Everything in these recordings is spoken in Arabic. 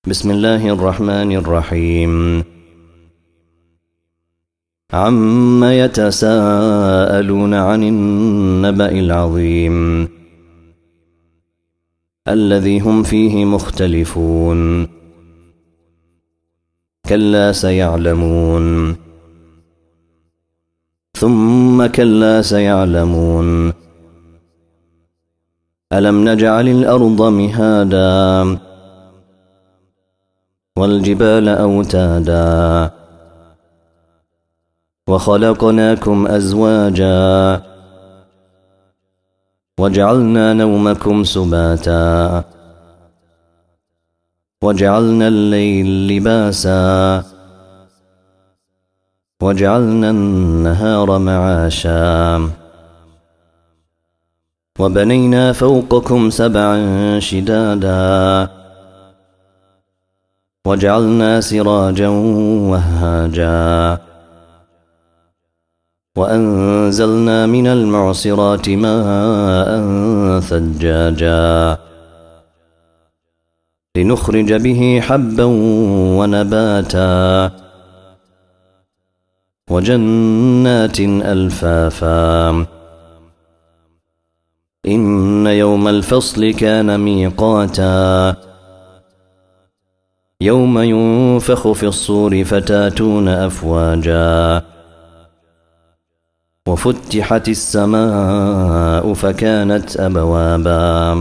بسم الله الرحمن الرحيم. عما يتساءلون عن النبأ العظيم الذي هم فيه مختلفون. كلا سيعلمون ثم كلا سيعلمون. ألم نجعل الأرض مهادا والجبال أوتادا وخلقناكم أزواجا وجعلنا نومكم سباتا وجعلنا الليل لباسا وجعلنا النهار معاشا وبنينا فوقكم سبعا شدادا وجعلنا سراجا وهاجا وأنزلنا من المعصرات ماء ثجاجا لنخرج به حبا ونباتا وجنات ألفافا. إن يوم الفصل كان ميقاتا يوم ينفخ في الصور فتاتون أفواجا وفتحت السماء فكانت أبوابا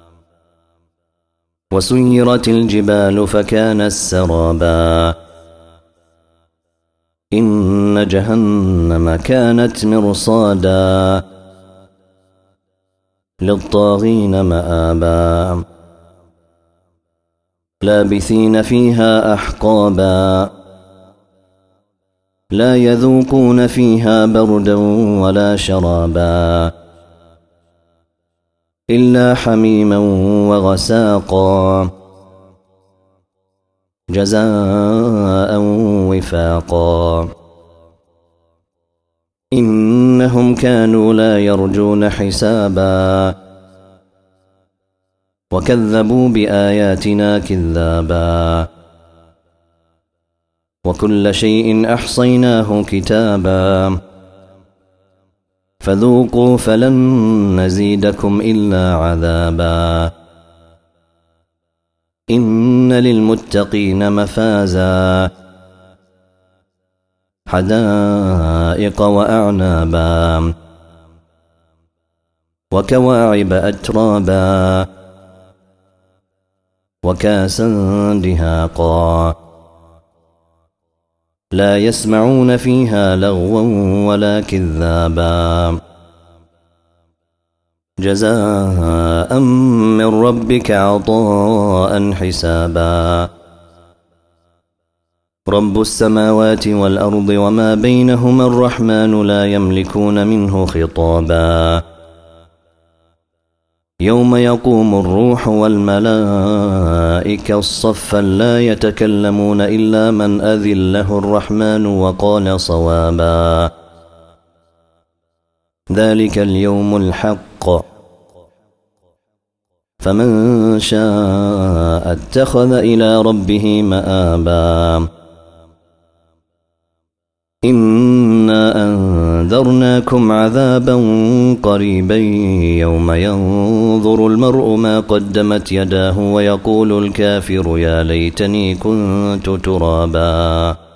وسيرت الجبال فكانت سرابا. إن جهنم كانت مرصادا للطاغين مآبا لابثين فيها أحقابا لا يذوقون فيها بردا ولا شرابا إلا حميما وغساقا جزاء وفاقا. إنهم كانوا لا يرجون حسابا وكذبوا بآياتنا كذابا وكل شيء أحصيناه كتابا فذوقوا فلن نزيدكم إلا عذابا. إن للمتقين مفازا حدائق وأعنابا وكواعب أترابا وكاسا دهاقا لا يسمعون فيها لغوا ولا كذابا جزاء من ربك عطاء حسابا. رب السماوات والأرض وما بينهما الرحمن لا يملكون منه خطابا. يوم يقوم الروح والملائكة صفا لا يتكلمون إلا من أذن له الرحمن وقال صوابا. ذلك اليوم الحق فمن شاء اتخذ إلى ربه مآبا. إنا أنذرناكم عذابا قريبا يوم ينظر المرء ما قدمت يداه ويقول الكافر يا ليتني كنت ترابا.